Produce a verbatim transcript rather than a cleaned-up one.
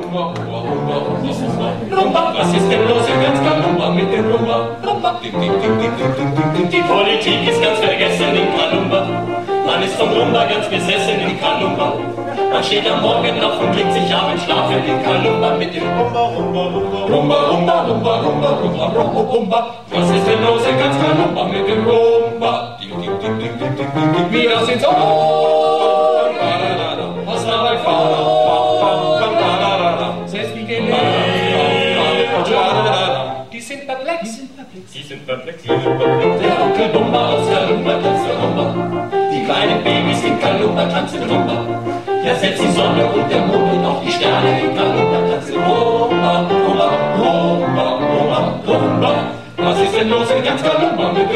Rumba, Rumba, Rumba, Rumba, Rumba. Was ist denn los in ganz Kalumba mit dem Rumba? Rumba. Ding, ding, ding, ding, ding, ding, ding, ding. Die Politik ist ganz vergessen in Kalumba. Man ist vom Rumba ganz besessen in Kalumba. Man steht am Morgen auf und legt sich abends schlafen in Kalumba mit dem Rumba, Rumba, Rumba, Rumba, Rumba, Rumba, Rumba, Rumba, Rumba, Rumba. Was ist denn los in ganz Kalumba mit dem Rumba? Ding, ding, ding, ding, ding, ding, ding, ding. Mir sind's Ohr. Was war bei Vater? Selbst wie gelebt. Die sind perplex. Sie sind perplex. Der Onkel Bumba aus Kalumba tanzt Rumba. Die kleinen Babys in Kalumba tanzen Rumba. Ja, selbst die Sonne und der Mond und auch die Sterne in Kalumba tanzen Rumba, Rumba, Rumba, Rumba, Rumba. Was ist denn los in ganz Kalumba mit